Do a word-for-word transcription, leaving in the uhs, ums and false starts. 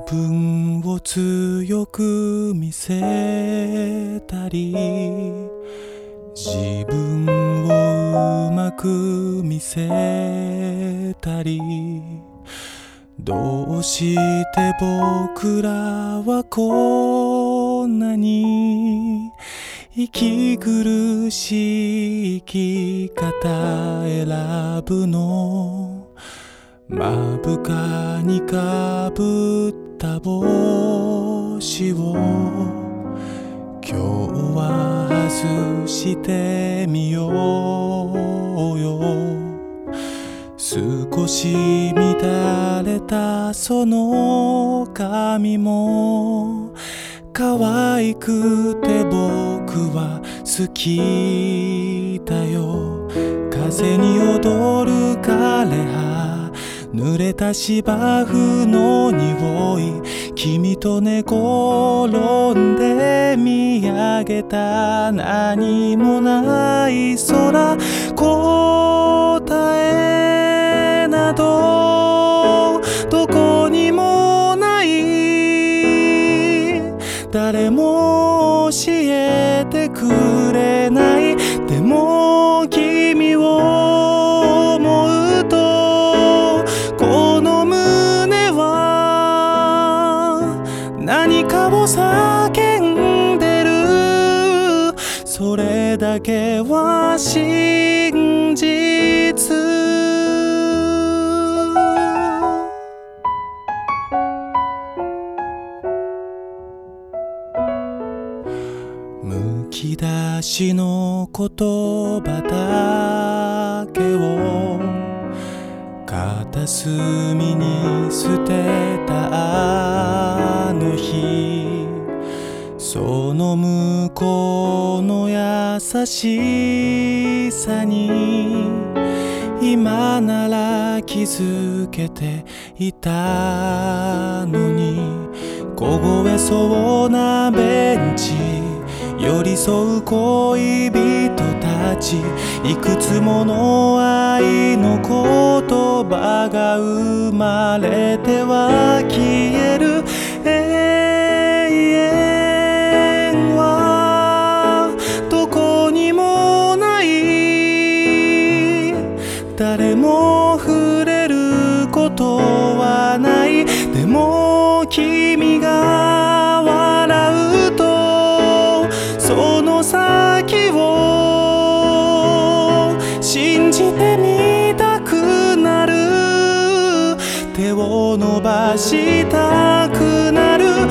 分を強く見せたり、自分をうまく見せたり、どうして僕らはこんなに息苦しい生き方選ぶの。目深にかぶった帽子を今日は外してみようよ。少し乱れたその髪も可愛くて僕は好きだよ。風に踊る枯葉、濡れた芝生の匂い、君と寝転んで見上げた何もない空、答えなどどこにもない、誰も教えてくれない。でも君を思うとこの胸は何かを叫んでる。それだけは真実。むき出しの言葉だけを片隅に捨てたあの日、その向こうの優しさに今なら気づけていたのに、凍えそうなベンチ、寄り添う恋人たち、いくつもの愛の言葉が生まれては消える。永遠はどこにもない、誰も触れることはない。でも君が笑うとその先を信じてみたくなる。手を伸ばしたくなる。